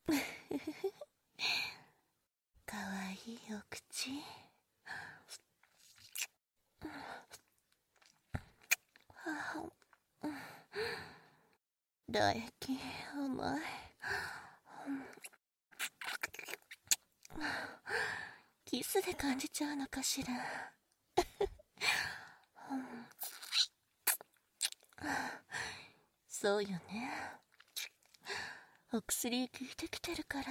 かわいいお口。唾液甘い。キスで感じちゃうのかしら。そうよね。お薬効いてきてるから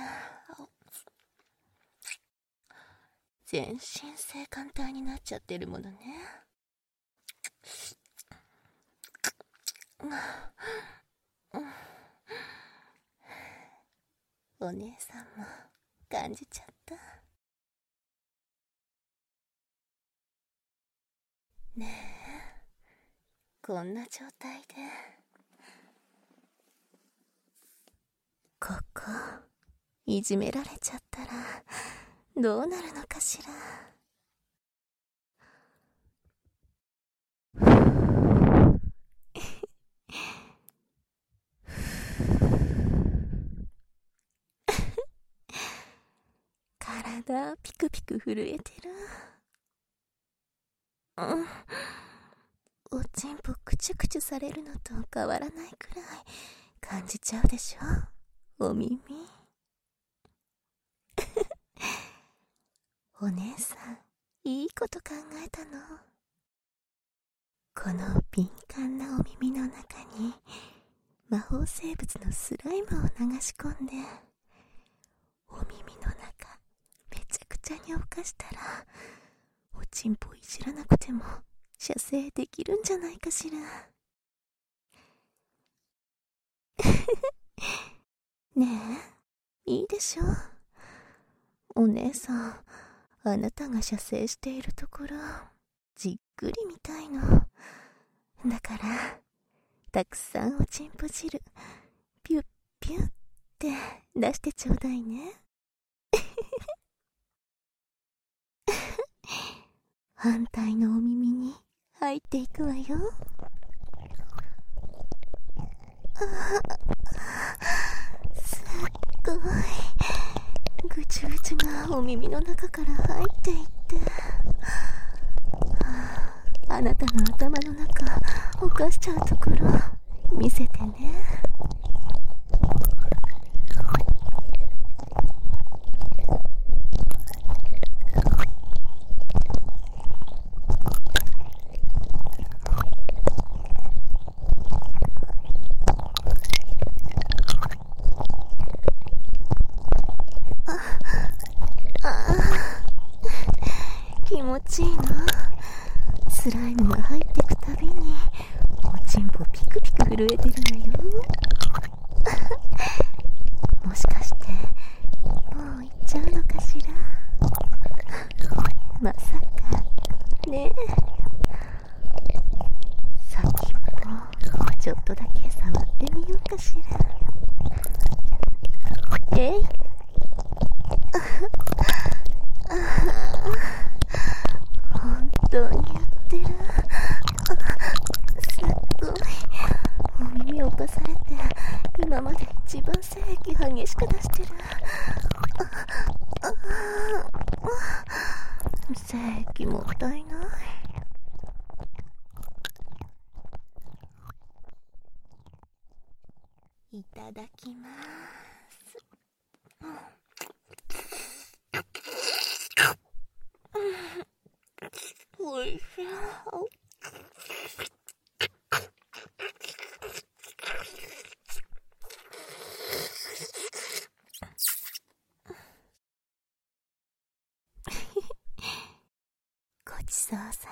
全身性感帯になっちゃってるものね。お姉さんも感じちゃった。ねえ、こんな状態でここいじめられちゃったらどうなるのかしら。体ピクピク震えてる。おちんぽクチュクチュされるのと変わらないくらい感じちゃうでしょ、お耳。お姉さん、いいこと考えたの。この敏感なお耳の中に魔法生物のスライムを流し込んで、お耳の中めちゃくちゃに侵したら、おちんぽいじらなくても射精できるんじゃないかしら。ねえ、いいでしょ。お姉さん、あなたが射精しているところじっくり見たいのだから、たくさんおちんぽ汁ピュッピュッって出してちょうだいね。反対のお耳に入っていくわよ。すっごいぐちゅぐちゅがお耳の中から入っていって、あなたの頭の中おかしちゃうところ見せてね。気持ちいいの？スライムが入ってくたびにおちんぽピクピク震えてるのよ。もしかしてもう行っちゃうのかしら。まさかね。先っぽちょっとだけ触ってみようかしら。えい本当にやってる。すっごいお耳を侵されて、今まで一番精液激しく出してる。精液もったいない。いただきます。おいしい。ごちそうさ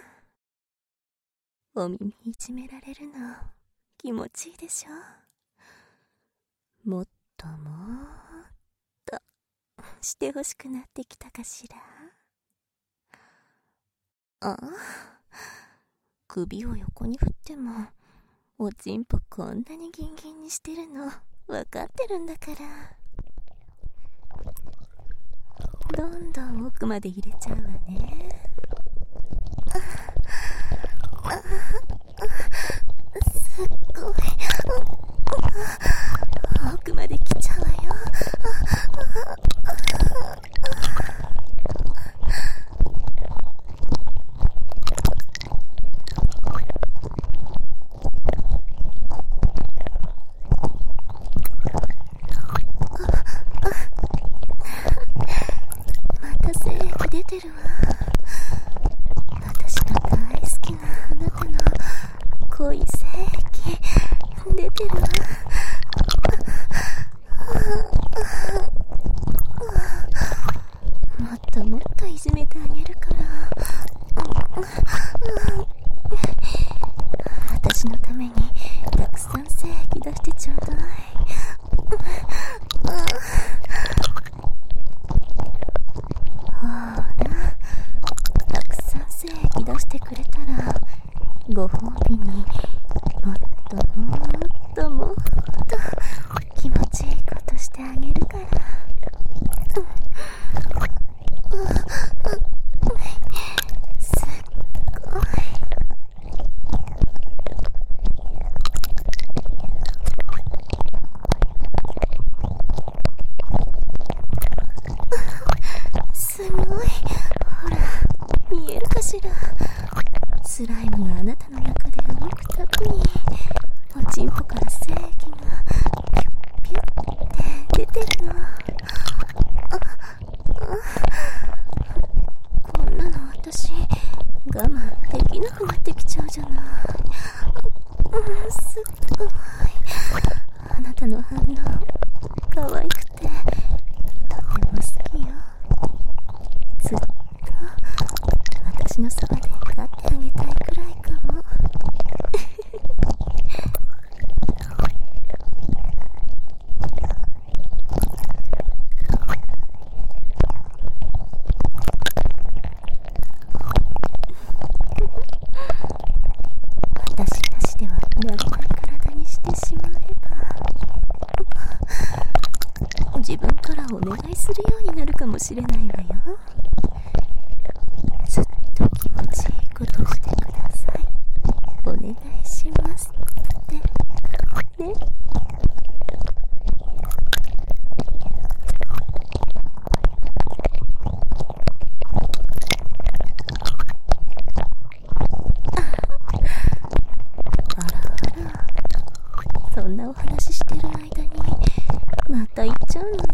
ま。お耳いじめられるの気持ちいいでしょ。もっともっとしてほしくなってきたかしら。首を横に振ってもおちんぽこんなにギンギンにしてるの分かってるんだから。どんどん奥まで入れちゃうわね。すっごい奥まで来ちゃうわよ。 てるの。こんなの私我慢できなくなってきちゃうじゃない。すっごい。あなたの反応可愛くてとても好きよ。ずっと私のそばで飼ってあげたいくらいかも。私なしではなれない体にしてしまえば、自分からお願いするようになるかもしれないわよ。ずっと気持ちいいことしてください。お願いしますってね。そんなお話してる間にまた行っちゃうのね。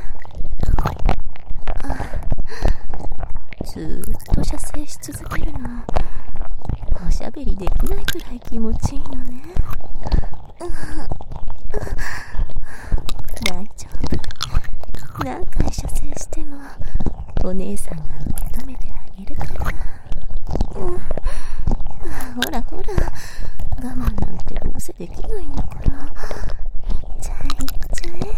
ずーっと射精し続けるのおしゃべりできないくらい気持ちいいのね。大丈夫。何回射精してもお姉さんが受け止めてあげるから。ほらほら、我慢なんてどうせできないんだから、いっちゃえいっちゃえ。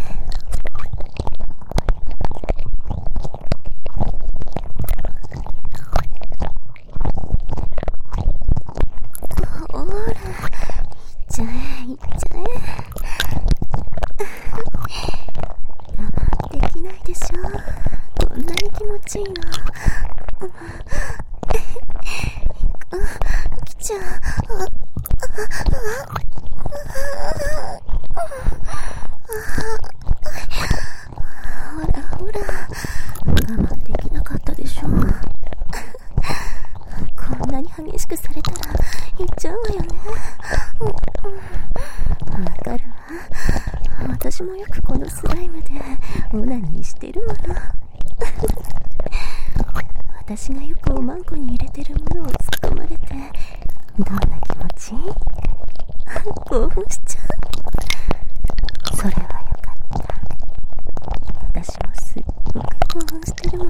ほら、いっちゃえいっちゃえ。我慢できないでしょ。こんなに気持ちいいの。来ちゃう。ほらほら、我慢できなかったでしょ。こんなに激しくされたら行っちゃうわよね。わかるわ。私もよくこのスライムでオナニーしてるもの。私がよくおまんこに入れてるものを突っ込まれてどんな気持ちいい？興奮しちゃう。それはよかった。私もすっごく興奮してるもの。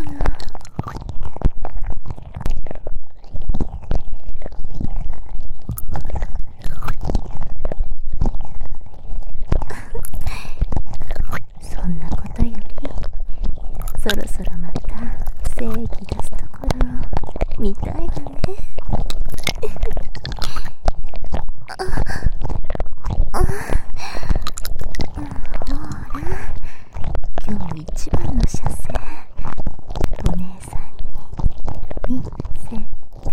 そんなことよりそろそろまた精液出すところを見たいわね。ほら、今日一番の射精、お姉さんに見せて。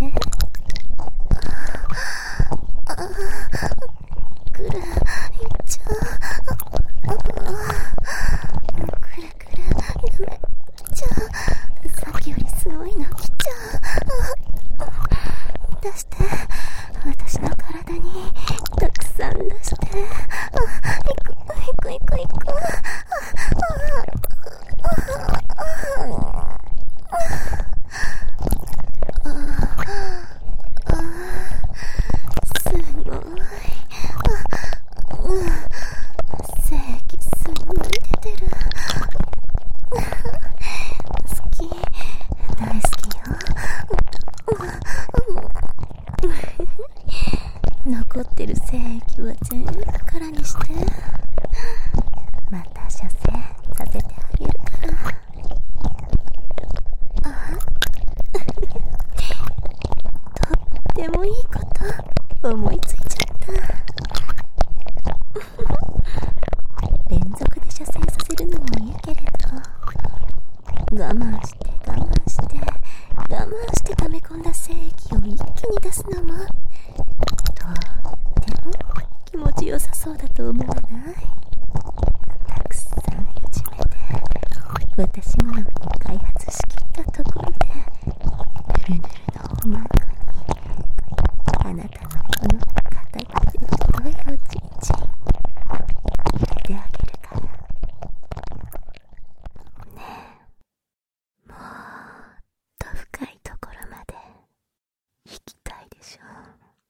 くる、いっちゃう。くるくる、ダメ、来ちゃう。さっきよりすごいの来ちゃう。出して、私の体にたくさん出して。行く行く行く。すごい。精液すごい出てる。好き、大好きよ。残ってる精液は全部空にして、また射精させてあげるから。とってもいいこと思いついちゃった。連続で射精させるのもいいけれど、我慢して我慢して我慢して溜め込んだ精液を一気に出すのもとっても気持ちよさそうだと思わない？たくさんいじめて私好みに開発し